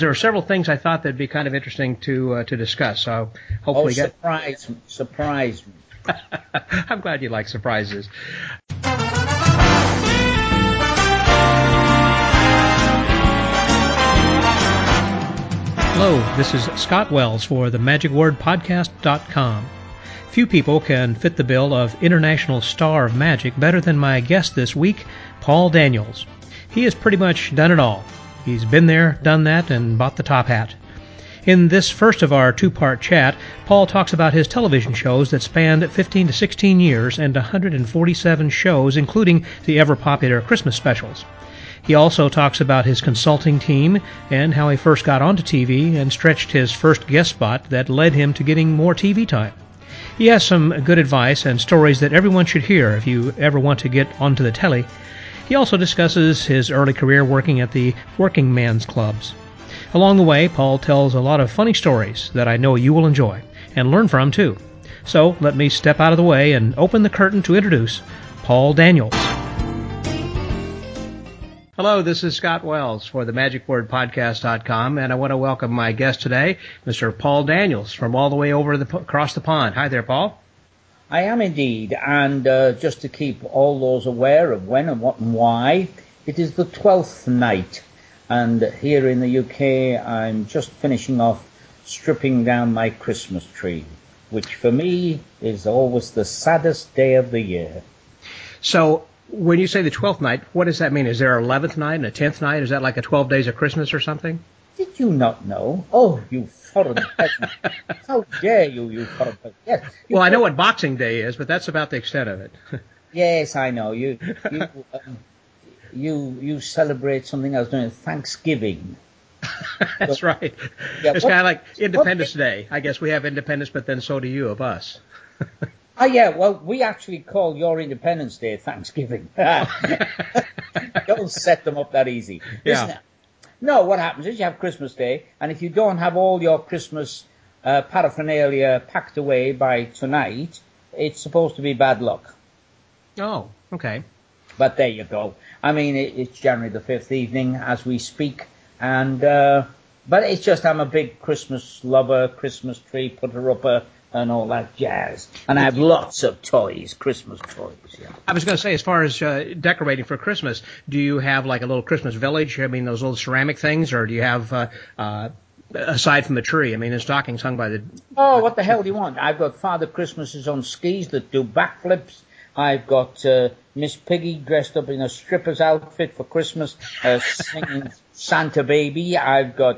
There are several things I thought that'd be kind of interesting to discuss. So hopefully, surprise me. I'm glad you like surprises. Hello, this is Scott Wells for the MagicWordPodcast.com. Few people can fit the bill of international star of magic better than my guest this week, Paul Daniels. He has pretty much done it all. He's been there, done that, and bought the top hat. In this first of our two-part chat, Paul talks about his television shows that spanned 15 to 16 years and 147 shows, including the ever-popular Christmas specials. He also talks about his consulting team and how he first got onto TV and stretched his first guest spot that led him to getting more TV time. He has some good advice and stories that everyone should hear if you ever want to get onto the telly. He also discusses his early career working at the working man's clubs. Along the way, Paul tells a lot of funny stories that I know you will enjoy and learn from, too. So let me step out of the way and open the curtain to introduce Paul Daniels. Hello, this is Scott Wells for the MagicWordPodcast.com, and I want to welcome my guest today, Mr. Paul Daniels, from all the way over across the pond. Hi there, Paul. I am indeed, and just to keep all those aware of when and what and why, it is the 12th night, and here in the UK I'm just finishing off stripping down my Christmas tree, which for me is always the saddest day of the year. So, when you say the 12th night, what does that mean? Is there an 11th night and a 10th night? Is that like a 12 days of Christmas or something? Did you not know? Oh, you foreign peasant. How dare you foreign peasant. Yes, well, I know what Boxing Day is, but that's about the extent of it. Yes, I know. You celebrate something else, don't you? Thanksgiving. That's right. Yeah, it's kind of like Independence Day. I guess we have independence, but then so do you of us. Oh, yeah, well, we actually call your Independence Day Thanksgiving. Don't set them up that easy. Yeah. No, what happens is you have Christmas Day, and if you don't have all your Christmas paraphernalia packed away by tonight, it's supposed to be bad luck. Oh, okay. But there you go. I mean, it's January the 5th evening as we speak, and but it's just I'm a big Christmas lover, Christmas tree putter-upper, and all that jazz. And I have lots of toys, Christmas toys. Yeah. I was going to say, as far as decorating for Christmas, do you have like a little Christmas village? I mean, those little ceramic things, or do you have, aside from the tree, I mean, the stockings hung by the... Oh, what the hell do you want? I've got Father Christmases on skis that do backflips. I've got Miss Piggy dressed up in a stripper's outfit for Christmas, singing Santa Baby. I've got,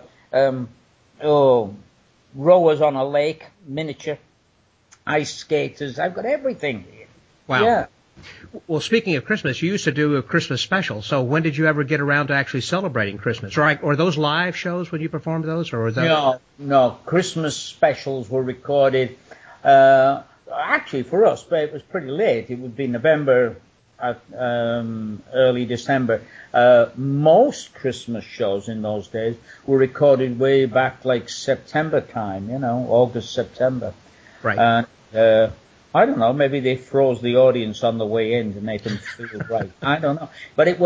rowers on a lake, miniature, ice skaters. I've got everything. Wow. Yeah. Well, speaking of Christmas, you used to do a Christmas special. So when did you ever get around to actually celebrating Christmas? Or those live shows when you performed those? Or was that... No. Christmas specials were recorded, actually for us, but it was pretty late. It would be November, early December. Most Christmas shows in those days were recorded way back like September time, August, September. Right. And I don't know, maybe they froze the audience on the way in to make them feel right. I don't know. But they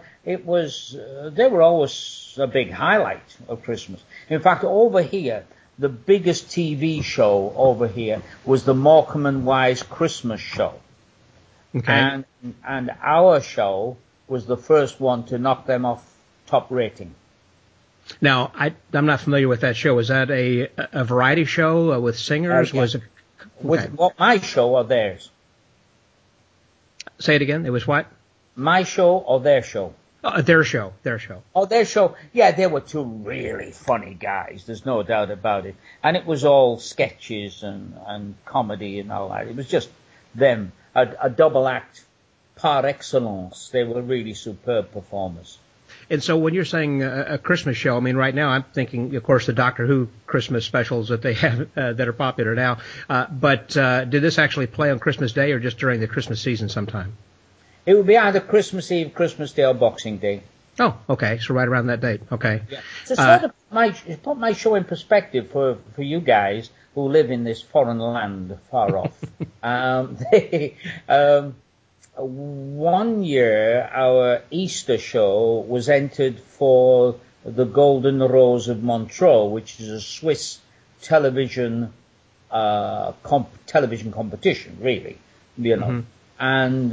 were always a big highlight of Christmas. In fact, over here, the biggest TV show over here was the Morecambe and Wise Christmas show. Okay. And our show was the first one to knock them off top rating. Now, I'm not familiar with that show. Was that a variety show with singers? Yeah. Was it... Okay. With my show or theirs? Say it again. It was what? My show or their show? Their show. Oh, their show. Yeah, they were two really funny guys. There's no doubt about it. And it was all sketches and comedy and all that. It was just them, a double act par excellence. They were really superb performers. And so when you're saying a Christmas show, I mean, right now I'm thinking, of course, the Doctor Who Christmas specials that they have that are popular now. But did this actually play on Christmas Day or just during the Christmas season sometime? It would be either Christmas Eve, Christmas Day, or Boxing Day. Oh, okay. So right around that date. Okay. Yeah. So sort of put my show in perspective for you guys who live in this foreign land far off. One year, our Easter show was entered for the Golden Rose of Montreux, which is a Swiss television television competition, really, you know. And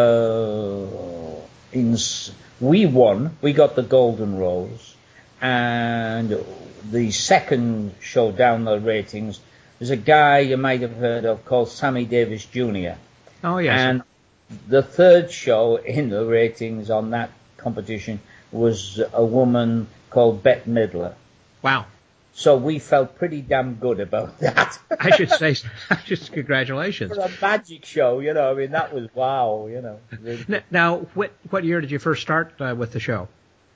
we won. We got the Golden Rose, and the second show down the ratings. There's a guy you might have heard of called Sammy Davis Jr. Oh, yes. And the third show in the ratings on that competition was a woman called Bette Midler. Wow. So we felt pretty damn good about that. I should say, just congratulations. For a magic show, you know, I mean, that was wow, you know. Now, what year did you first start with the show?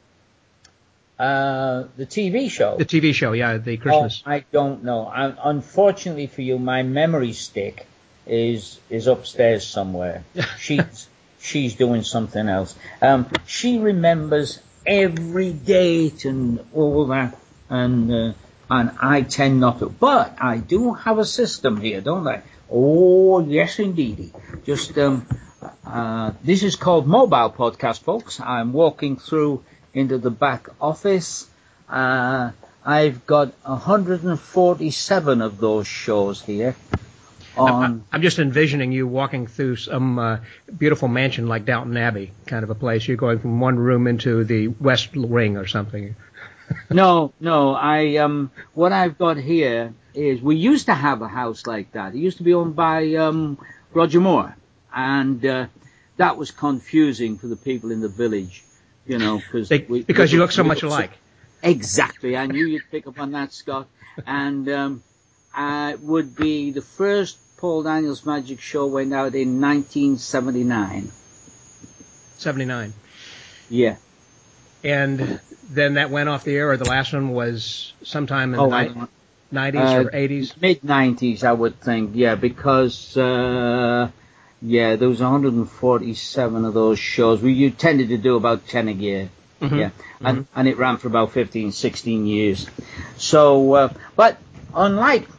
The TV show. The TV show, yeah, the Christmas. Oh, I don't know. Unfortunately for you, my memory stick is upstairs somewhere. She's doing something else. She remembers every date and all that, and I tend not to. But I do have a system here, don't I? Oh, yes, indeedy. Just this is called Mobile Podcast, folks. I'm walking through into the back office. I've got 147 of those shows here. I'm just envisioning you walking through some beautiful mansion like Downton Abbey, kind of a place. You're going from one room into the West Wing or something. No. What I've got here is we used to have a house like that. It used to be owned by Roger Moore, and that was confusing for the people in the village, you know, because you look so much alike. Exactly. I knew you'd pick up on that, Scott. And would be the first Paul Daniels Magic Show went out in 1979. 79. Yeah. And then that went off the air, or the last one was sometime in the 90s or 80s? Mid-90s, I would think, yeah, because, there was 147 of those shows. You tended to do about 10 a year. Yeah, and it ran for about 15, 16 years. So, but unlike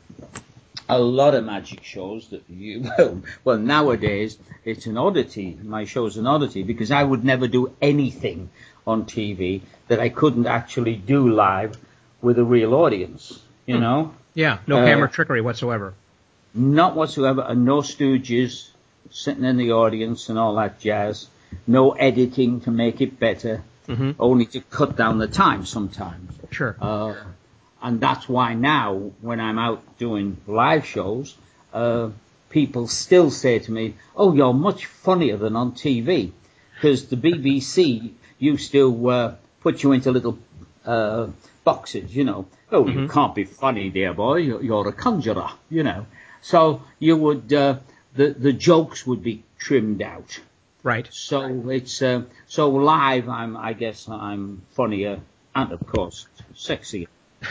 a lot of magic shows that well, nowadays it's an oddity. My show's an oddity because I would never do anything on TV that I couldn't actually do live with a real audience, you know? Yeah, no camera trickery whatsoever. Not whatsoever, and no stooges sitting in the audience and all that jazz. No editing to make it better, only to cut down the time sometimes. Sure. And that's why now, when I'm out doing live shows, people still say to me, oh, you're much funnier than on TV. Because the BBC used to put you into little boxes, you know. Oh, you can't be funny, dear boy. You're a conjurer, you know. So you would, the jokes would be trimmed out. Right. So it's so live. I guess I'm funnier and of course sexier.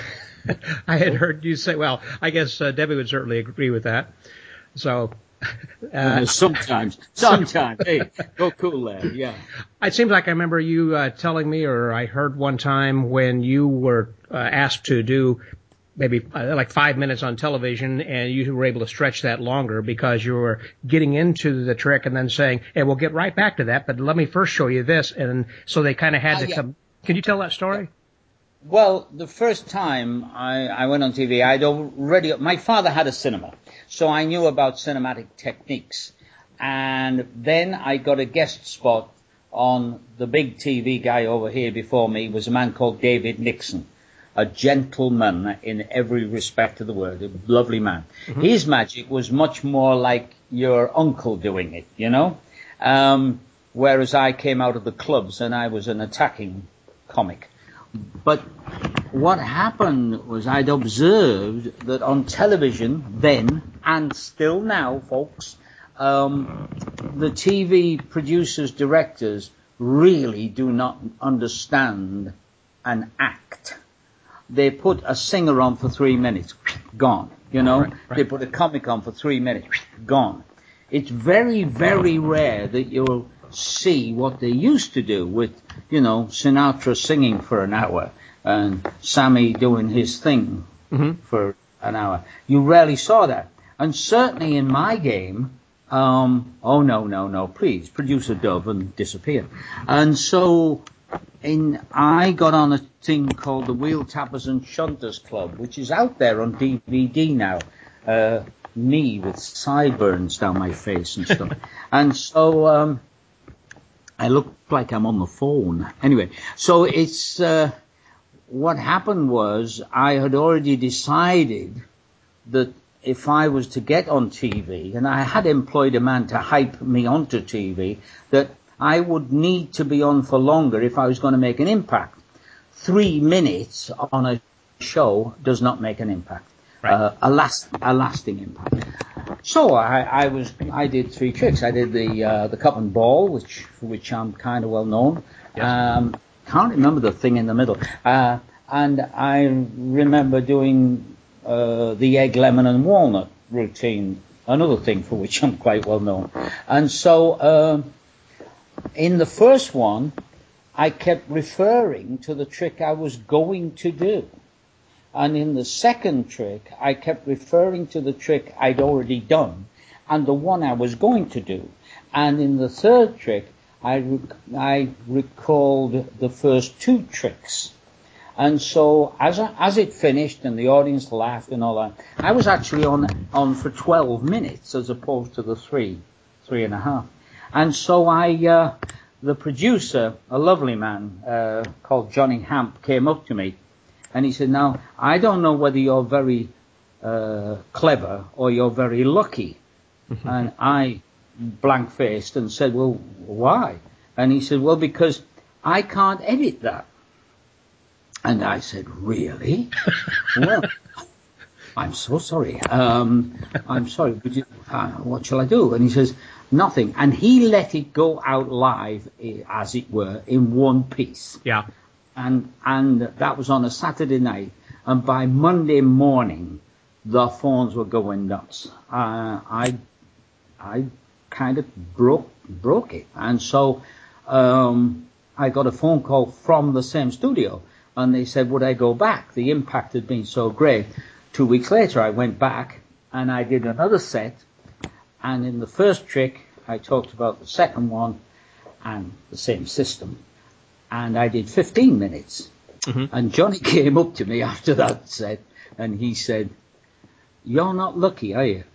I had heard you say. Well, I guess Debbie would certainly agree with that. So sometimes, hey, go cool there. Yeah. It seems like I remember you telling me, or I heard one time when you were asked to do maybe like 5 minutes on television, and you were able to stretch that longer because you were getting into the trick and then saying, hey, we'll get right back to that, but let me first show you this. And so they kind of had to come. Can you tell that story? Well, the first time I went on TV, my father had a cinema, so I knew about cinematic techniques. And then I got a guest spot on the big TV guy over here before me was a man called David Nixon. A gentleman in every respect of the word, a lovely man. His magic was much more like your uncle doing it, you know? Whereas I came out of the clubs and I was an attacking comic. But what happened was I'd observed that on television then, and still now, folks, the TV producers, directors really do not understand an act. They put a singer on for 3 minutes, gone, you know. Right. They put a comic on for 3 minutes, gone. It's very, very rare that you'll see what they used to do with, you know, Sinatra singing for an hour and Sammy doing his thing for an hour. You rarely saw that. And certainly in my game, oh, no, please, produce a dove and disappear. And so I got on a thing called the Wheel Tappers and Shunters Club, which is out there on DVD now. Me with sideburns down my face and stuff. And so I look like I'm on the phone. Anyway, so it's what happened was I had already decided that if I was to get on TV, and I had employed a man to hype me onto TV, that I would need to be on for longer if I was going to make an impact. 3 minutes on a show does not make an impact. Right. A lasting impact. So I did 3 tricks. I did the cup and ball, for which I'm kind of well known. Yes. Can't remember the thing in the middle. And I remember doing the egg, lemon, and walnut routine, another thing for which I'm quite well known. And so in the first one, I kept referring to the trick I was going to do. And in the second trick, I kept referring to the trick I'd already done and the one I was going to do. And in the third trick, I recalled the first 2 tricks. And so as it finished and the audience laughed and all that, I was actually on for 12 minutes as opposed to the 3.5. And so the producer, a lovely man called Johnny Hamp, came up to me. And he said, now, I don't know whether you're very clever or you're very lucky. And I blank-faced and said, well, why? And he said, well, because I can't edit that. And I said, really? Well, I'm so sorry. I'm sorry, but what shall I do? And he says, nothing. And he let it go out live, as it were, in one piece. Yeah. And that was on a Saturday night, and by Monday morning, the phones were going nuts. I kind of broke it, and so I got a phone call from the same studio, and they said, would I go back? The impact had been so great. 2 weeks later, I went back, and I did another set, and in the first trick, I talked about the second one and the same system. And I did 15 minutes. Mm-hmm. And Johnny came up to me after that set, and he said, you're not lucky, are you?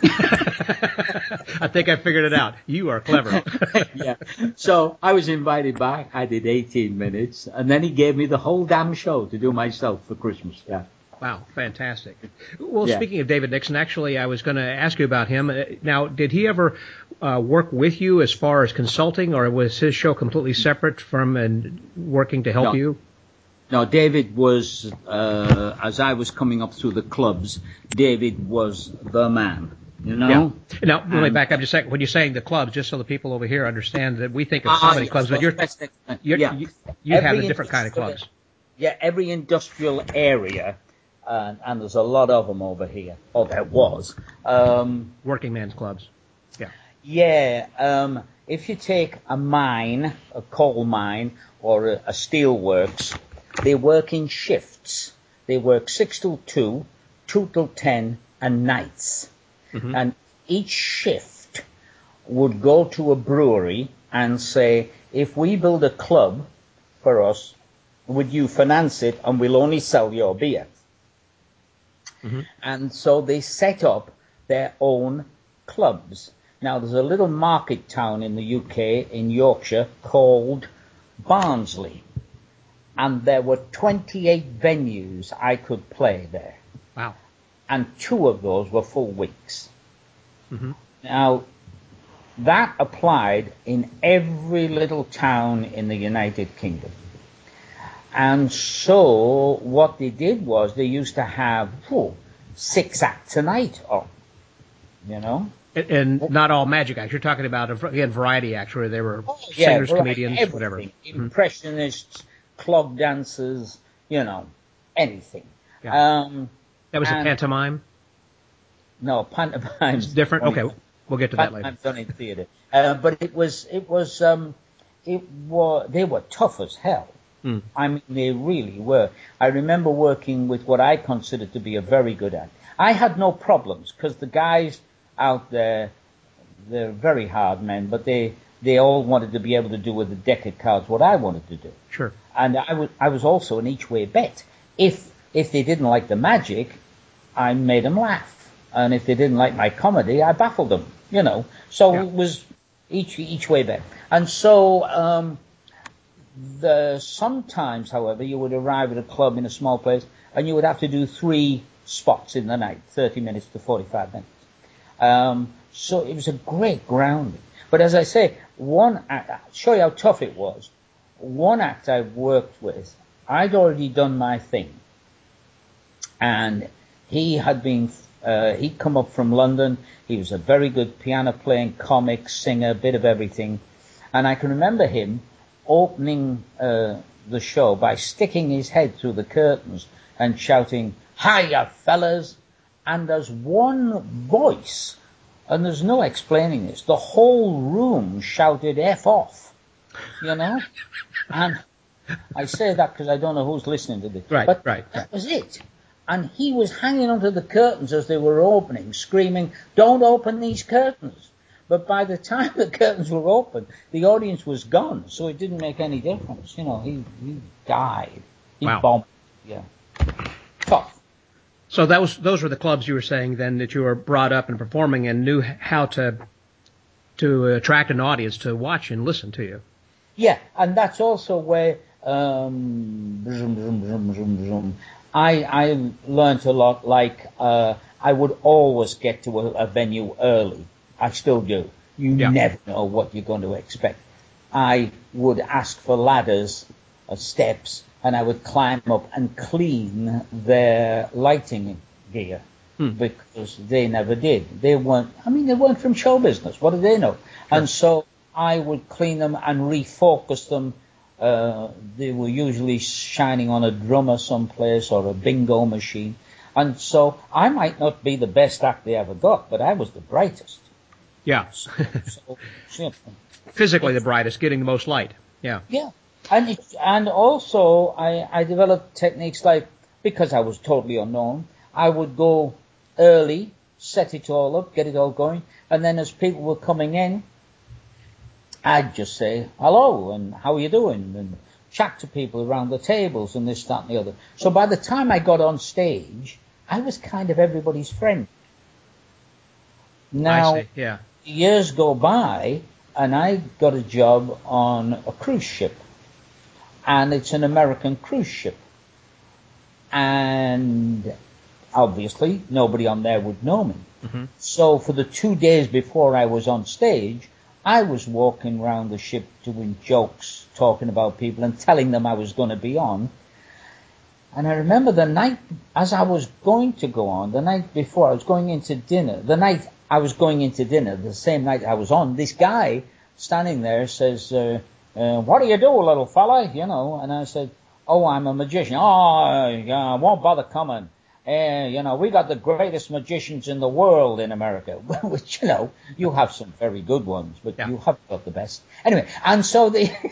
I think I figured it out. You are clever. Yeah. So I was invited back. I did 18 minutes, and then he gave me the whole damn show to do myself for Christmas. Yeah. Wow, fantastic. Well, yeah. Speaking of David Nixon, actually, I was going to ask you about him. Now, did he ever work with you as far as consulting, or was his show completely separate from and working to help you? No, David was, as I was coming up through the clubs, David was the man, you know? Yeah. Now, let me back up just a second. When you're saying the clubs, just so the people over here understand that we think of so many clubs, but you have a different kind of clubs. Yeah, every industrial area. And there's a lot of them over here. Oh, there was. Working man's clubs. Yeah. Yeah. If you take a mine, a coal mine, or a steel works, they work in shifts. They work 6 till 2, 2 till 10, and nights. Mm-hmm. And each shift would go to a brewery and say, if we build a club for us, would you finance it and we'll only sell your beer? Mm-hmm. And so they set up their own clubs. Now, there's a little market town in the UK, in Yorkshire, called Barnsley. And there were 28 venues I could play there. Wow. And 2 of those were full weeks. Mm-hmm. Now, that applied in every little town in the United Kingdom. And so what they did was they used to have 6 acts a night on, you know. And not all magic acts. You're talking about, again, variety acts where there were singers, comedians, everything. Whatever. Impressionists, clog dancers, you know, anything. Yeah. That was a pantomime? No, pantomime's different. Okay, we'll get to that later. Pantomime's done in theatre. But they were tough as hell. Mm. I mean, they really were. I remember working with what I considered to be a very good act. I had no problems because the guys out there, they're very hard men, but they all wanted to be able to do with a deck of cards what I wanted to do. Sure. And I was also an each way bet. If they didn't like the magic, I made them laugh. And if they didn't like my comedy, I baffled them, So It was each way bet. And so sometimes, however, you would arrive at a club in a small place and you would have to do 3 spots in the night, 30 minutes to 45 minutes. So it was a great grounding. But as I say, one act, I'll show you how tough it was. One act I worked with, I'd already done my thing. And he had been, he'd come up from London. He was a very good piano playing, comic, singer, bit of everything. And I can remember him opening the show by sticking his head through the curtains and shouting, "Hiya, fellas!" And there's one voice, and there's no explaining this. The whole room shouted "F off," And I say that because I don't know who's listening to this. Right, but right. That was it. And he was hanging onto the curtains as they were opening, screaming, "Don't open these curtains." But by the time the curtains were open, the audience was gone, so it didn't make any difference. He died. He bombed. Yeah. Tough. So those were the clubs you were saying then that you were brought up and performing and knew how to attract an audience to watch and listen to you. Yeah, and that's also where I learned a lot. Like I would always get to a venue early. I still do. You never know what you're going to expect. I would ask for ladders or steps, and I would climb up and clean their lighting gear because they never did. They weren't from show business. What do they know? Sure. And so I would clean them and refocus them. They were usually shining on a drummer someplace or a bingo machine. And so I might not be the best act they ever got, but I was the brightest. Yeah. Physically the brightest, getting the most light. Yeah. Yeah. And also I developed techniques like, because I was totally unknown, I would go early, set it all up, get it all going, and then as people were coming in, I'd just say hello and how are you doing and chat to people around the tables and this, that and the other. So by the time I got on stage, I was kind of everybody's friend. Now, I see. Yeah. Years go by and I got a job on a cruise ship. And it's an American cruise ship. And obviously nobody on there would know me. Mm-hmm. So for the 2 days before I was on stage, I was walking around the ship doing jokes, talking about people and telling them I was going to be on. And I remember the night, as I was going to go on, the night before I was going into dinner, the same night I was on, this guy standing there says, what do you do, little fella? And I said, oh, I'm a magician. Oh, yeah, I won't bother coming. We got the greatest magicians in the world in America, which, you have some very good ones, but you haven't got the best. Anyway, and so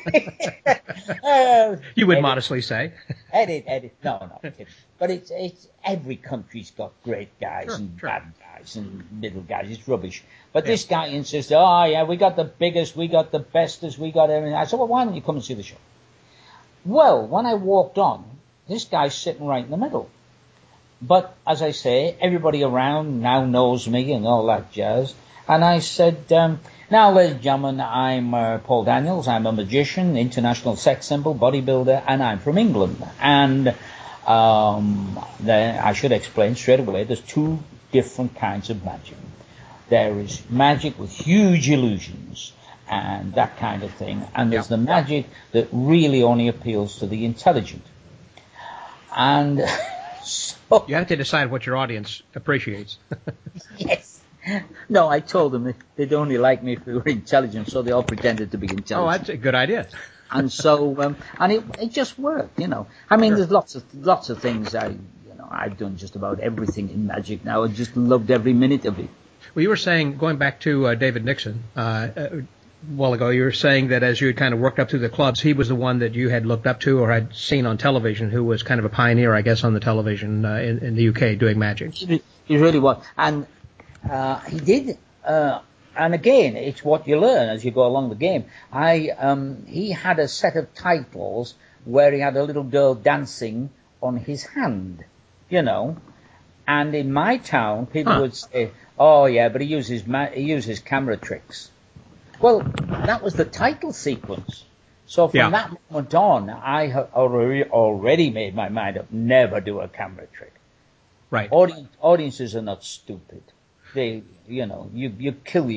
you would modestly say. Edit. No, kidding. But it's every country's got great guys bad guys and middle guys. It's rubbish. But this guy insisted, oh, yeah, we got the biggest, we got the bestest, we got everything. I said, well, why don't you come and see the show? Well, when I walked on, this guy's sitting right in the middle. But, as I say, everybody around now knows me and all that jazz. And I said, now, ladies and gentlemen, I'm Paul Daniels. I'm a magician, international sex symbol, bodybuilder, and I'm from England. And then I should explain straight away, there's 2 different kinds of magic. There is magic with huge illusions and that kind of thing. And there's the magic that really only appeals to the intelligent. And so, you have to decide what your audience appreciates. Yes. No, I told them they'd only like me if they were intelligent, so they all pretended to be intelligent. Oh, that's a good idea. And so, and it just worked, I mean, there's lots of things I've done just about everything in magic now. I just loved every minute of it. Well, you were saying, going back to David Nixon, a while ago, you were saying that as you had kind of worked up through the clubs, he was the one that you had looked up to or had seen on television, who was kind of a pioneer, I guess, on the television in the UK doing magic. He really was. And he did and again, it's what you learn as you go along the game. He had a set of titles where he had a little girl dancing on his hand, you know. And in my town, people would say, "Oh yeah, but he uses camera tricks." Well, that was the title sequence. So from that moment on, I had already made my mind up: never do a camera trick. Right. Audiences are not stupid. They, you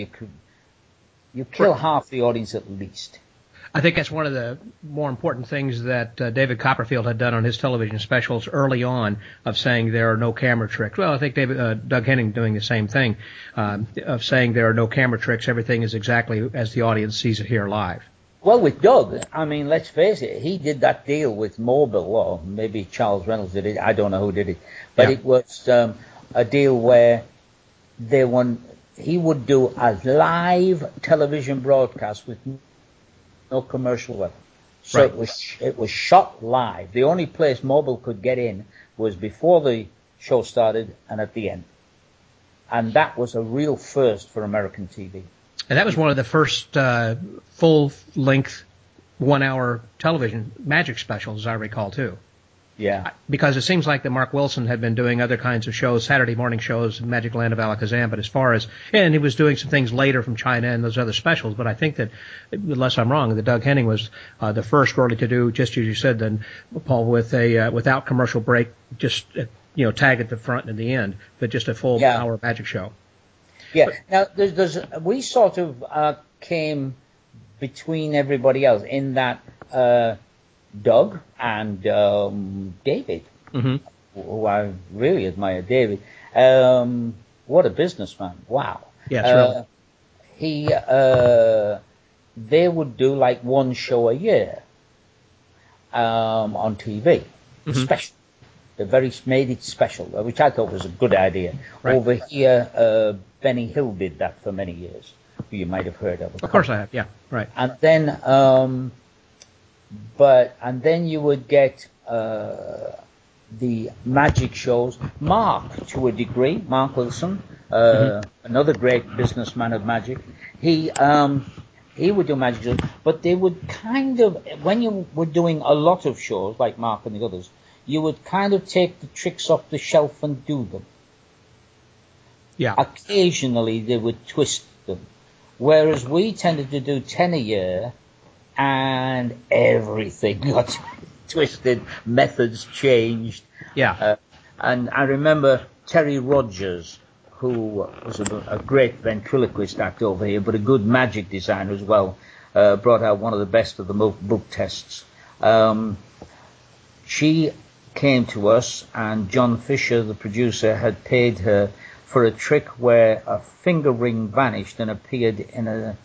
kill half the audience at least. I think that's one of the more important things that David Copperfield had done on his television specials early on, of saying there are no camera tricks. Well, I think Doug Henning doing the same thing, of saying there are no camera tricks. Everything is exactly as the audience sees it here live. Well, with Doug, I mean, let's face it, he did that deal with Mobile, or maybe Charles Reynolds did it. I don't know who did it, but it was a deal where he would do a live television broadcast with no commercial work. So it was shot live. The only place Mobile could get in was before the show started and at the end. And that was a real first for American TV. And that was one of the first full-length 1-hour television magic specials, as I recall, too. Yeah. Because it seems like that Mark Wilson had been doing other kinds of shows, Saturday morning shows, Magic Land of Alakazam, but and he was doing some things later from China and those other specials, but I think that, unless I'm wrong, that Doug Henning was the first really to do, just as you said then, Paul, with without commercial break, just, tag at the front and at the end, but just a full hour magic show. Yeah. Now, we sort of came between everybody else in that Doug and David, who I really admire. David, what a businessman! Wow. Yes, really. They would do like one show a year on TV, special. They made it special, which I thought was a good idea. Right. Over here, Benny Hill did that for many years, who you might have heard of. Of course I have, yeah, right. And then, and then you would get the magic shows. Mark, to a degree, Mark Wilson, another great businessman of magic. He would do magic shows, but they would kind of, when you were doing a lot of shows like Mark and the others, you would kind of take the tricks off the shelf and do them. Yeah. Occasionally they would twist them. Whereas we tended to do 10 a year, and everything got twisted, methods changed. Yeah. And I remember Terry Rogers, who was a great ventriloquist actor over here, but a good magic designer as well, brought out one of the best of the book tests. She came to us, and John Fisher, the producer, had paid her for a trick where a finger ring vanished and appeared in a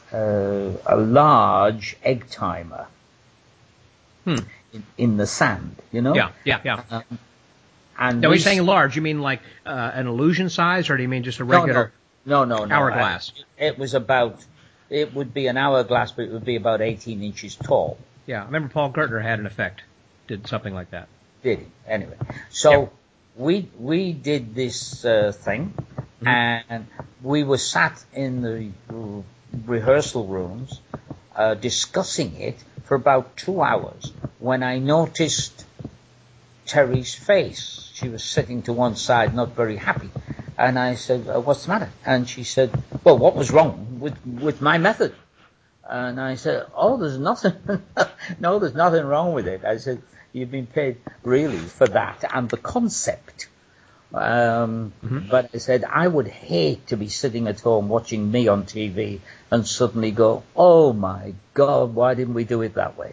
large egg timer in the sand, Yeah. And now, when you're saying large, you mean like an illusion size, or do you mean just a regular no hourglass? It would be an hourglass, but it would be about 18 inches tall. Yeah, I remember Paul Gertner had an effect, did something like that. Did he? Anyway, so we did this thing, and we were sat in the rehearsal rooms discussing it for about 2 hours when I noticed Terry's face. She was sitting to one side, not very happy, and I said, "What's the matter?" And she said, "Well, what was wrong with my method?" And I said, "Oh, there's nothing. No, there's nothing wrong with it." I said, "You've been paid really for that and the concept." But I said, I would hate to be sitting at home watching me on TV and suddenly go, "Oh my God, why didn't we do it that way?"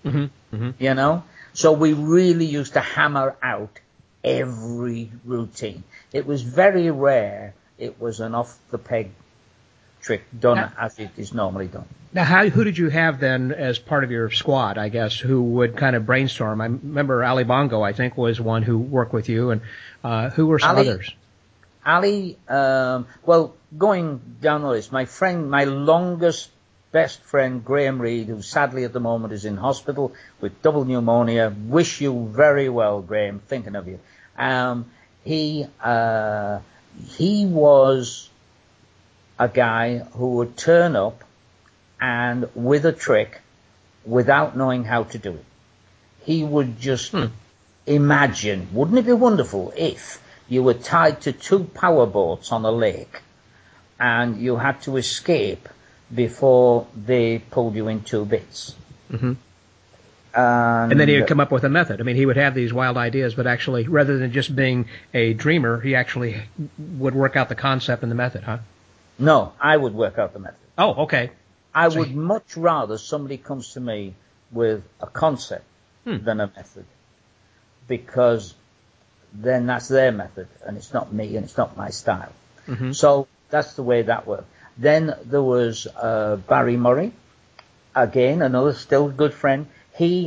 So we really used to hammer out every routine. It was very rare it was an off-the-peg trick done as it is normally done. Now, who did you have then as part of your squad, I guess, who would kind of brainstorm? I remember Ali Bongo, I think, was one who worked with you, and who were some others? Ali, well, going down the list, my friend, my longest best friend, Graham Reed, who sadly at the moment is in hospital with double pneumonia. Wish you very well, Graham, thinking of you. He was a guy who would turn up and with a trick without knowing how to do it. He would just imagine, wouldn't it be wonderful if you were tied to two powerboats on a lake and you had to escape before they pulled you in two bits. Mm-hmm. And then he would come up with a method. I mean, he would have these wild ideas, but actually, rather than just being a dreamer, he actually would work out the concept and the method, huh? No, I would work out the method. Oh, okay. I would much rather somebody comes to me with a concept than a method, because then that's their method, and it's not me, and it's not my style. Mm-hmm. So that's the way that worked. Then there was Barry Murray, again, another still good friend. He's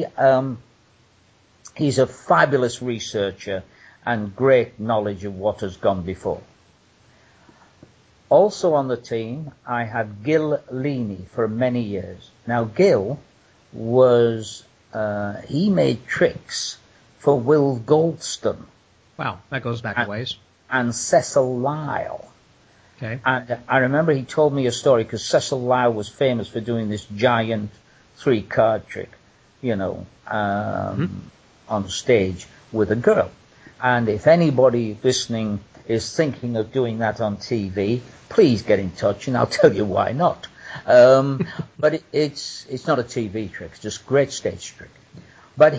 a fabulous researcher and great knowledge of what has gone before. Also on the team, I had Gil Leaney for many years. Now, Gil was, he made tricks for Will Goldston. Wow, that goes back a ways. And Cecil Lyle. Okay. And I remember he told me a story, because Cecil Lyle was famous for doing this giant 3-card trick, on stage with a girl. And if anybody listening is thinking of doing that on TV, please get in touch and I'll tell you why not. But it's not a TV trick, it's just a great stage trick. But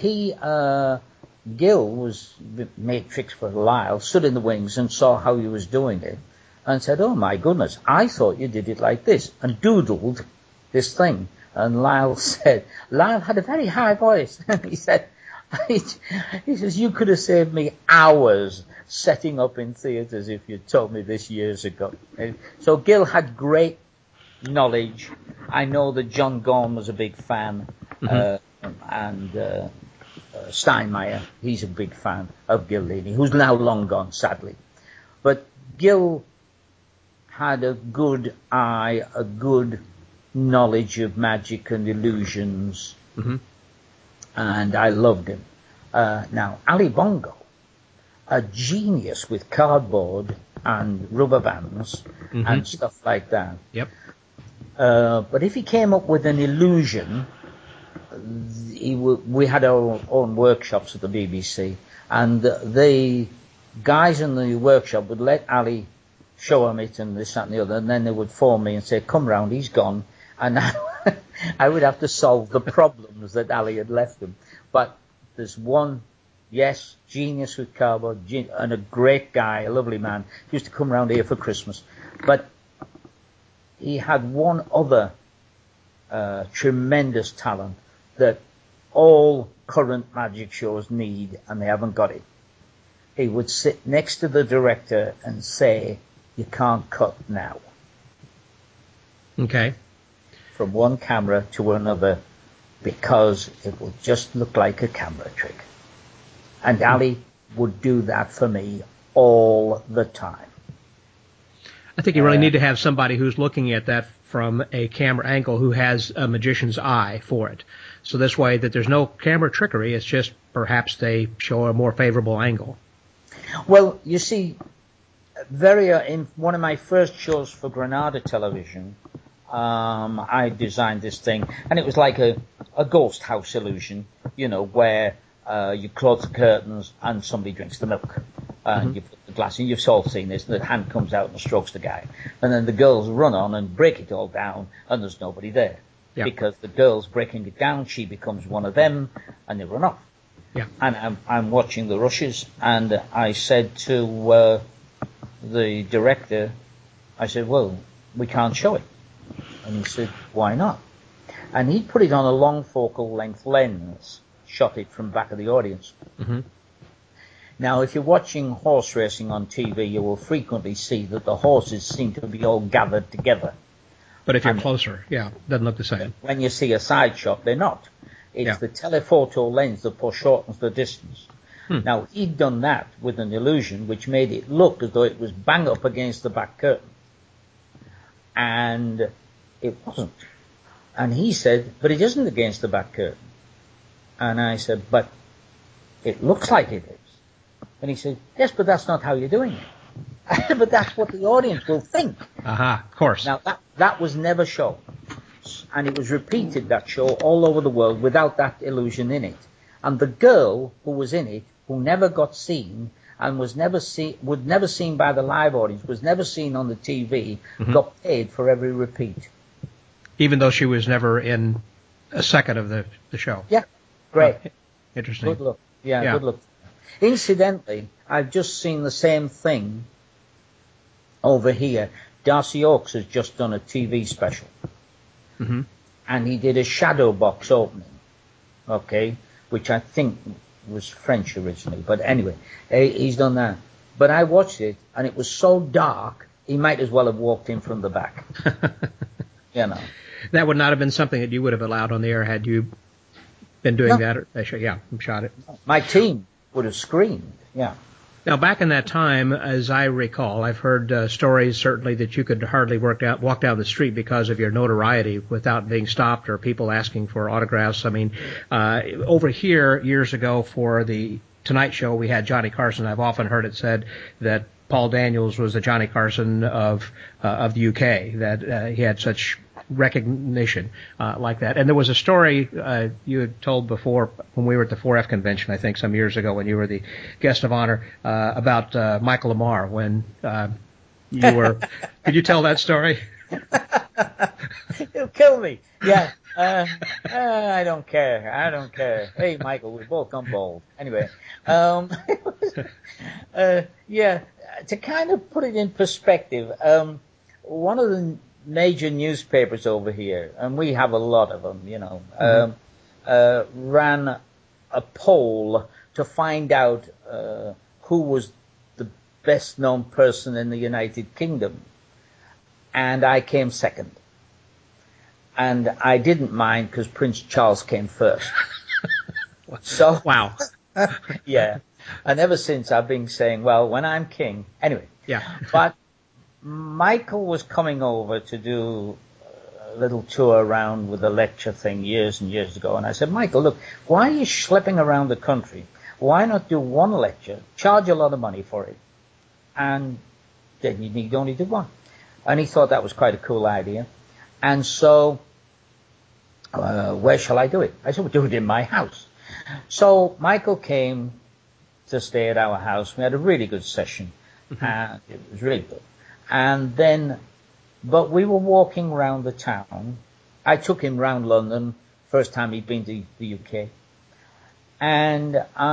Gil made tricks for Lyle, stood in the wings and saw how he was doing it and said, "Oh my goodness, I thought you did it like this," and doodled this thing. And Lyle had a very high voice. He said, he says, "You could have saved me hours setting up in theatres if you'd told me this years ago." So Gil had great knowledge. I know that John Gorn was a big fan, and Steinmeier, he's a big fan of Gil Leaney, who's now long gone, sadly. But Gil had a good eye, a good knowledge of magic and illusions, and I loved him. Now, Ali Bongo, a genius with cardboard and rubber bands and stuff like that. Yep. But if he came up with an illusion, we had our own workshops at the BBC, and the guys in the workshop would let Ali show him it and this, that, and the other, and then they would phone me and say, "Come round, he's gone." And I would have to solve the problems that Ali had left him. But there's one, yes, genius with cardboard, and a great guy, a lovely man. He used to come round here for Christmas. But he had one other tremendous talent that all current magic shows need, and they haven't got it. He would sit next to the director and say, "You can't cut now." Okay. From one camera to another, because it will just look like a camera trick. And Ali would do that for me all the time. I think you really need to have somebody who's looking at that from a camera angle, who has a magician's eye for it. So this way that there's no camera trickery, it's just perhaps they show a more favorable angle. Well, you see, in one of my first shows for Granada Television, I designed this thing, and it was like a ghost house illusion, where you close the curtains and somebody drinks the milk. And you put the glass in. You've all seen this. The hand comes out and strokes the guy. And then the girls run on and break it all down, and there's nobody there. Yeah. Because the girl's breaking it down, she becomes one of them, and they run off. Yeah. And I'm watching the rushes, and I said to the director, I said, "Well, we can't show it." And he said, "Why not?" And he put it on a long focal length lens, shot it from back of the audience. Now, if you're watching horse racing on TV, you will frequently see that the horses seem to be all gathered together. But if you're closer, doesn't look the same. When you see a side shot, they're not. It's the telephoto lens that foreshortens the distance. Now, he'd done that with an illusion which made it look as though it was bang up against the back curtain. And it wasn't. And he said, "But it isn't against the back curtain." And I said, "But it looks like it is." And he said, "Yes, but that's not how you're doing it." But that's what the audience will think. Of course. Now, that was never shown. And it was repeated, that show, all over the world without that illusion in it. And the girl who was in it, who never got seen and was never seen by the live audience, was never seen on the TV, got paid for every repeat. Even though she was never in a second of the show. Yeah, great. Oh, interesting. Good luck. Yeah, good luck. Incidentally, I've just seen the same thing over here. Darcy Oakes has just done a TV special. Mm-hmm. And he did a shadow box opening, okay, which I think was French originally. But anyway, he's done that. But I watched it, and it was so dark, he might as well have walked in from the back. You know. That would not have been something that you would have allowed on the air had you been doing that. Yeah, shot it. My team would have screamed, yeah. Now, back in that time, as I recall, I've heard stories certainly that you could hardly walk down the street because of your notoriety without being stopped or people asking for autographs. I mean, over here years ago for the Tonight Show, we had Johnny Carson. I've often heard it said that Paul Daniels was the Johnny Carson of the UK, that he had such recognition like that. And there was a story you had told before when we were at the 4F convention, I think some years ago, when you were the guest of honor, about Michael Lamar, when you were... Could you tell that story? You'll kill me. Yeah. I don't care. Hey, Michael, we both come bold. Anyway, yeah, to kind of put it in perspective, one of the major newspapers over here, and we have a lot of them, you know, ran a poll to find out who was the best known person in the United Kingdom. And I came second. And I didn't mind because Prince Charles came first. So, wow. Yeah. And ever since I've been saying, well, when I'm king. Anyway. Yeah. But Michael was coming over to do a little tour around with a lecture thing years and years ago. And I said, Michael, look, why are you schlepping around the country? Why not do one lecture, charge a lot of money for it, and then you need only do one? And he thought that was quite a cool idea. And so, where shall I do it? I said, we'll do it in my house. So Michael came to stay at our house. We had a really good session. And it was really good. And then, but we were walking around the town. I took him round London, first time he'd been to the UK. And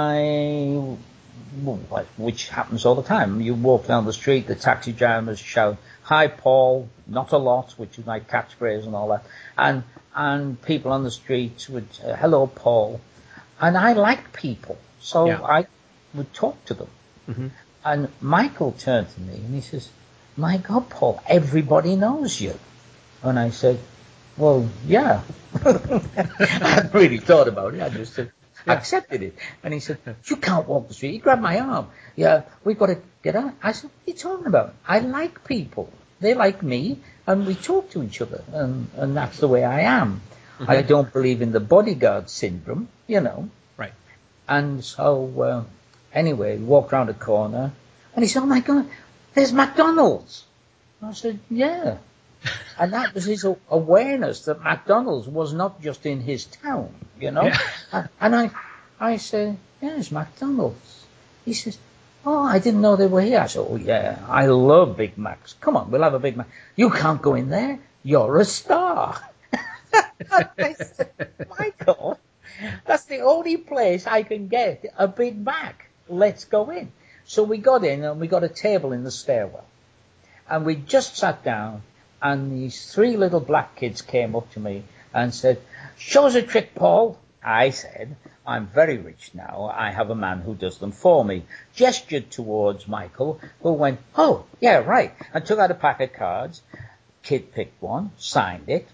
which happens all the time. You walk down the street, the taxi drivers shout, "Hi, Paul," not a lot, which is my catchphrase and all that. And people on the street would, "Hello, Paul." And I like people, so I would talk to them. Mm-hmm. And Michael turned to me and he says, "My God, Paul, everybody knows you." And I said, "Well, yeah." I hadn't really thought about it. I just accepted it. And he said, "You can't walk the street." He grabbed my arm. "Yeah, we've got to get out." I said, "What are you talking about? I like people. They like me, and we talk to each other, and that's the way I am. Mm-hmm. I don't believe in the bodyguard syndrome, you know." Right. And so, anyway, we walked around a corner, and he said, "Oh my God, there's McDonald's." I said, "Yeah." And that was his awareness that McDonald's was not just in his town, you know. Yeah. And I said, "Yeah, it's McDonald's." He says, "Oh, I didn't know they were here." I said, "Oh, yeah, I love Big Macs. Come on, we'll have a Big Mac." "You can't go in there. You're a star." I said, "Michael, that's the only place I can get a Big Mac. Let's go in." So we got in, and we got a table in the stairwell. And we just sat down, and these three little black kids came up to me and said, "Show us a trick, Paul." I said, "I'm very rich now. I have a man who does them for me." Gestured towards Michael, who went, "Oh, yeah, right," and took out a pack of cards. Kid picked one, signed it,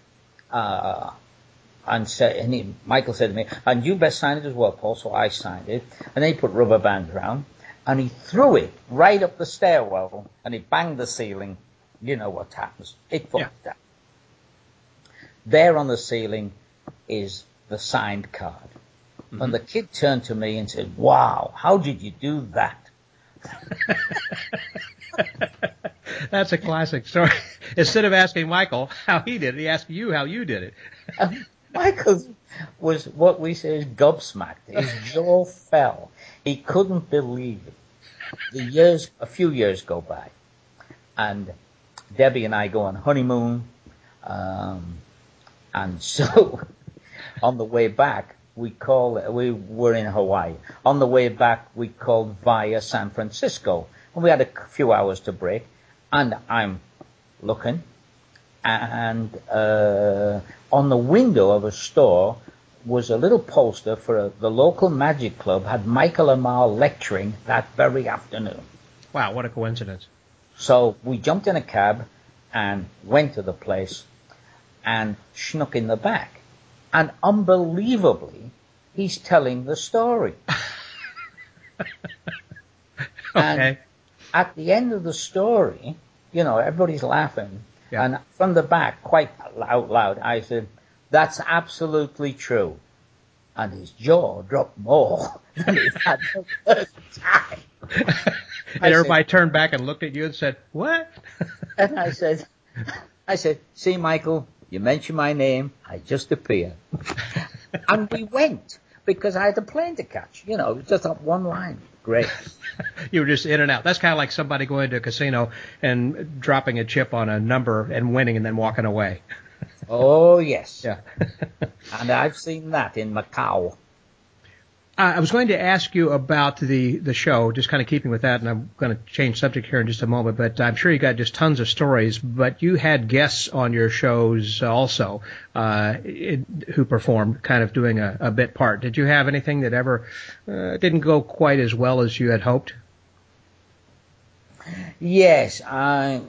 and said, Michael said to me, "And you best sign it as well, Paul." So I signed it, and then he put rubber bands around, and he threw it right up the stairwell, and it banged the ceiling. You know what happens. It falls down. There on the ceiling is the signed card. Mm-hmm. And the kid turned to me and said, "Wow, how did you do that?" That's a classic story. Instead of asking Michael how he did it, he asked you how you did it. Michael was what we say is gobsmacked. His jaw fell. He couldn't believe it. A few years go by, and Debbie and I go on honeymoon, and so on the way back, we were in Hawaii. On the way back, we called via San Francisco, and we had a few hours to break, and I'm looking, and on the window of a store was a little poster for the local magic club, had Michael Amar lecturing that very afternoon. Wow, what a coincidence. So we jumped in a cab and went to the place and snuck in the back. And unbelievably, he's telling the story. Okay. And at the end of the story, everybody's laughing. Yeah. And from the back, quite out loud, I said, "That's absolutely true." And his jaw dropped more than it had the first time. And everybody turned back and looked at you and said, "What?" And I said, "See, Michael, you mentioned my name, I just appear." And we went, because I had a plane to catch, just up one line. Great. You were just in and out. That's kind of like somebody going to a casino and dropping a chip on a number and winning and then walking away. Oh, yes. Yeah. And I've seen that in Macau. I was going to ask you about the show, just kind of keeping with that, and I'm going to change subject here in just a moment, but I'm sure you got just tons of stories, but you had guests on your shows also who performed, kind of doing a bit part. Did you have anything that ever didn't go quite as well as you had hoped? Yes, I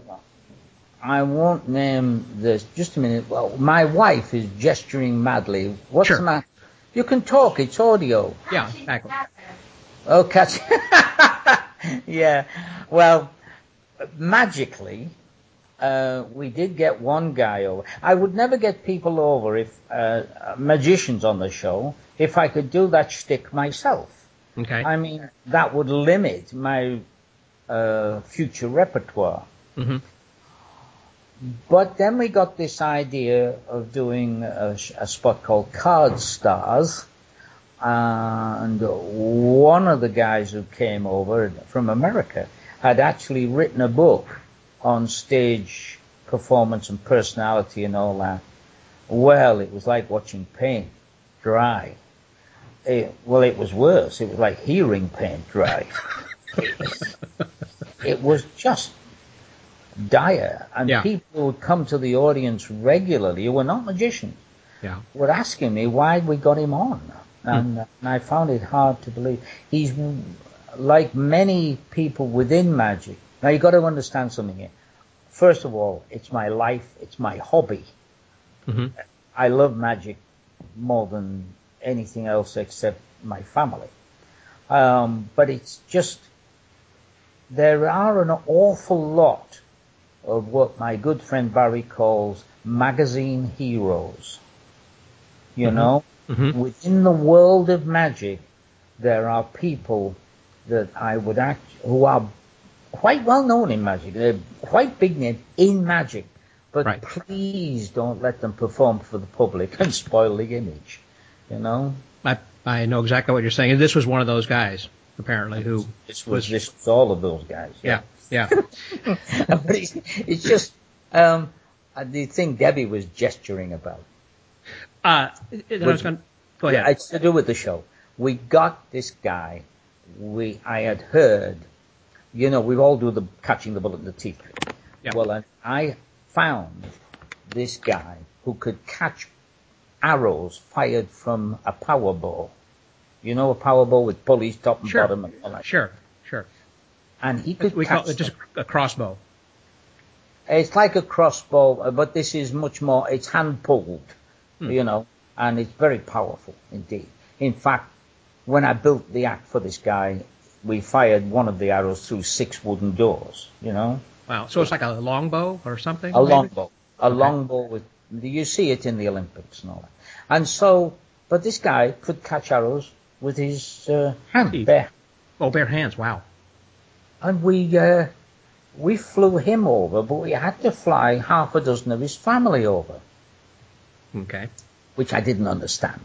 won't name this. Just a minute. Well, my wife is gesturing madly. What's the matter? You can talk. It's audio. Yeah, exactly. Oh, catch. Yeah. Well, magically, we did get one guy over. I would never get people over if magicians on the show if I could do that shtick myself. Okay. I mean, that would limit my future repertoire. Mm-hmm. But then we got this idea of doing a spot called Card Stars, and one of the guys who came over from America had actually written a book on stage performance and personality and all that. Well, it was like watching paint dry. It was worse. It was like hearing paint dry. It was just dire, and people who would come to the audience regularly, who were not magicians, were asking me why we got him on, and I found it hard to believe. He's like many people within magic. Now you've got to understand something here. First of all, it's my life, it's my hobby. Mm-hmm. I love magic more than anything else except my family. But it's just, there are an awful lot of what my good friend Barry calls magazine heroes. You know, within the world of magic, there are people that I would who are quite well known in magic. They're quite big name in magic, but please don't let them perform for the public and spoil the image. You know, I know exactly what you're saying. And this was one of those guys, apparently, who this was all of those guys. Yeah. But it's just the thing Debbie was gesturing about. Go ahead. It's to do with the show. We got this guy. I had heard, we all do the catching the bullet in the teeth. Yeah. Well, I found this guy who could catch arrows fired from a power ball. You know, a power ball with pulleys top and bottom and all that. Sure. And he could call it just a crossbow. It's like a crossbow, but this is much more, it's hand-pulled, and it's very powerful indeed. In fact, when I built the act for this guy, we fired one of the arrows through 6 wooden doors, Wow. So it's like a longbow or something? A longbow. A longbow with, you see it in the Olympics and all that. And so, but this guy could catch arrows with his hand, bare. Oh, bare hands, wow. And we we flew him over, but we had to fly half a dozen of his family over. Okay. Which I didn't understand.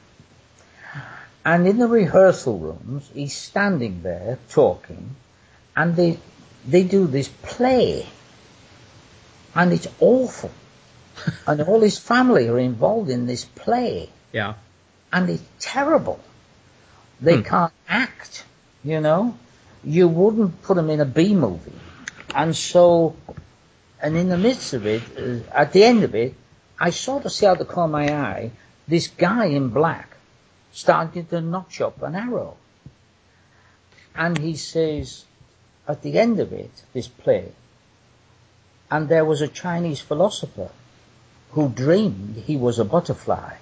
And in the rehearsal rooms, he's standing there talking, and they do this play, and it's awful. And all his family are involved in this play. Yeah. And it's terrible. They can't act, you know. You wouldn't put them in a B movie. And so, and in the midst of it, at the end of it, I sort of see out the corner of my eye, this guy in black started to notch up an arrow. And he says, at the end of it, this play, and there was a Chinese philosopher who dreamed he was a butterfly.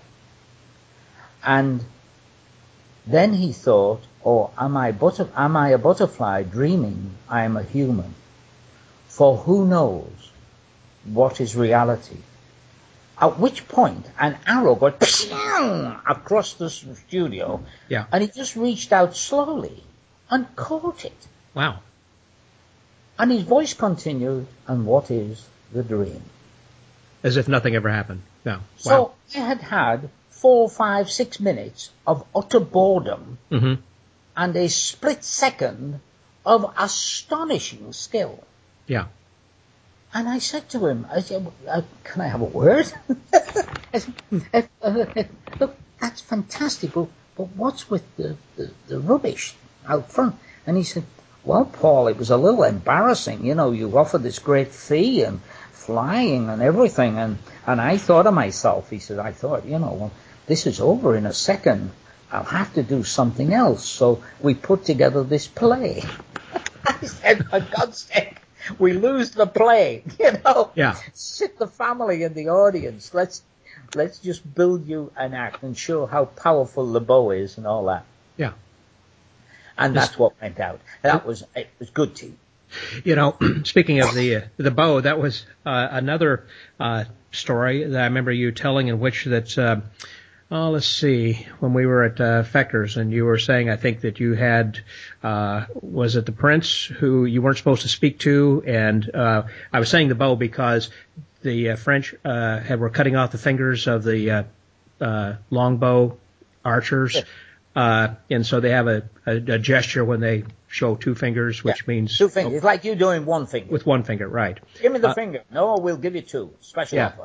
And then he thought, oh, am I a butterfly dreaming I am a human? For who knows what is reality? At which point, an arrow got across the studio, and he just reached out slowly and caught it. Wow. And his voice continued, and what is the dream? As if nothing ever happened. No. Wow. So I had 4, 5, 6 minutes of utter boredom and a split second of astonishing skill. Yeah. And I said to him, I said, can I have a word? I said, look, that's fantastic, but what's with the rubbish out front? And he said, well, Paul, it was a little embarrassing. You know, you offered this great fee and flying and everything. And I thought of myself, he said, I thought, you know, well, this is over in a second. I'll have to do something else. So we put together this play. I said, for God's sake, we lose the play, you know. Yeah. Sit the family in the audience. Let's just build you an act and show how powerful the bow is and all that. Yeah. And that's what went out. It was good tea. You know, speaking of the bow, that was another story that I remember you telling, in which that let's see, when we were at Fechter's, and you were saying, I think, that you had was it the prince who you weren't supposed to speak to, and I was saying the bow because the French were cutting off the fingers of the longbow archers. Yeah. And so they have a gesture when they show two fingers, which means 2 fingers. It's like you doing one finger. With one finger, right. Give me the finger. No, we'll give you 2. Special offer.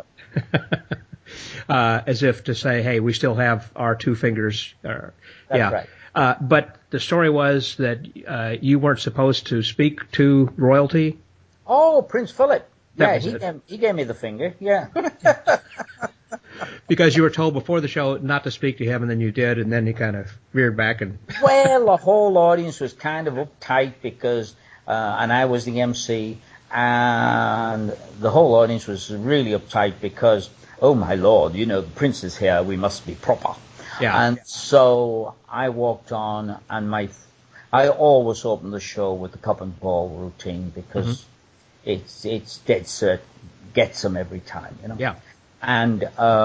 As if to say, hey, we still have our 2 fingers. That's right. But the story was that you weren't supposed to speak to royalty. Oh, Prince Philip. Yeah, he gave me the finger. Yeah. Because you were told before the show not to speak to him, and then you did, and then he kind of veered back and. Well, the whole audience was kind of uptight because, and I was the MC, and the whole audience was really uptight because, oh my lord, you know, the prince is here, we must be proper. Yeah. And so I walked on, and I always open the show with the cup and ball routine because it's dead cert, gets them every time, you know. Yeah. And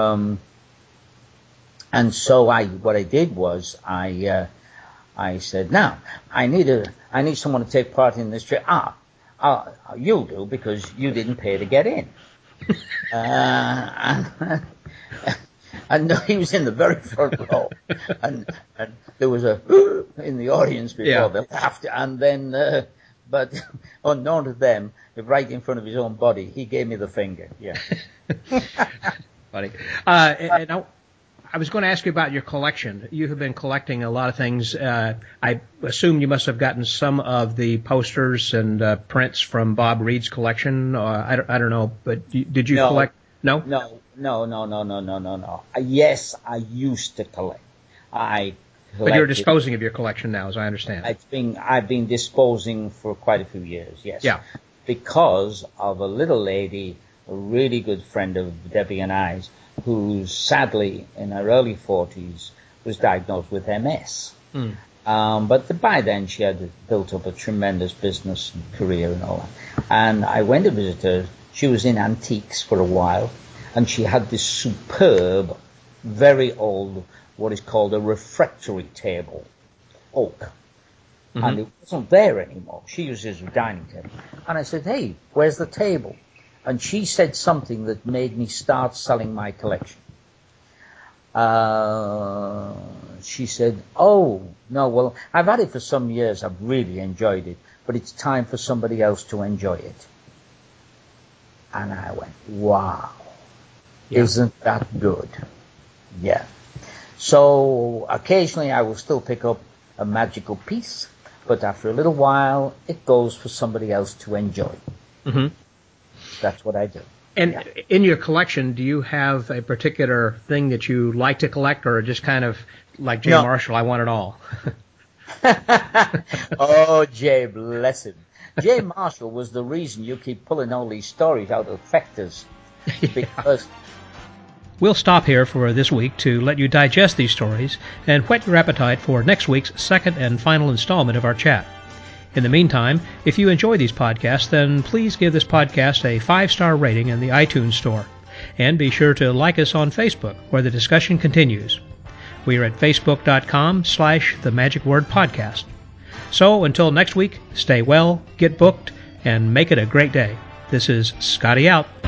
so what I did was I said, now I need someone to take part in this trip. You'll do because you didn't pay to get in. And he was in the very front row, and there was a in the audience before they laughed, and then but unknown to them, right in front of his own body, he gave me the finger. Yeah. Funny. And I was going to ask you about your collection. You have been collecting a lot of things. I assume you must have gotten some of the posters and prints from Bob Reed's collection. I don't know, but did you collect? No? No. Yes, I used to collect. But you're disposing of your collection now, as I understand. I've been disposing for quite a few years, yes. Yeah. Because of a little lady, a really good friend of Debbie and I's, who sadly in her early 40s was diagnosed with MS. But by then she had built up a tremendous business and career and all that. And I went to visit her. She was in antiques for a while, and she had this superb, very old, what is called a refractory table, oak. and it wasn't there anymore. She uses a dining table. And I said, hey, where's the table? And she said something that made me start selling my collection. She said, oh, no, well, I've had it for some years. I've really enjoyed it, but it's time for somebody else to enjoy it. And I went, wow, isn't that good? Yeah. So occasionally I will still pick up a magical piece, but after a little while, it goes for somebody else to enjoy. Mm-hmm. That's what I do. And in your collection, do you have a particular thing that you like to collect, or just kind of like Jay Marshall, I want it all? Oh, Jay, bless him. Jay Marshall was the reason you keep pulling all these stories out of Fector's. Because we'll stop here for this week to let you digest these stories and whet your appetite for next week's second and final installment of our chat. In the meantime, if you enjoy these podcasts, then please give this podcast a 5-star rating in the iTunes Store. And be sure to like us on Facebook, where the discussion continues. We are at facebook.com/themagicwordpodcast. So until next week, stay well, get booked, and make it a great day. This is Scotty out.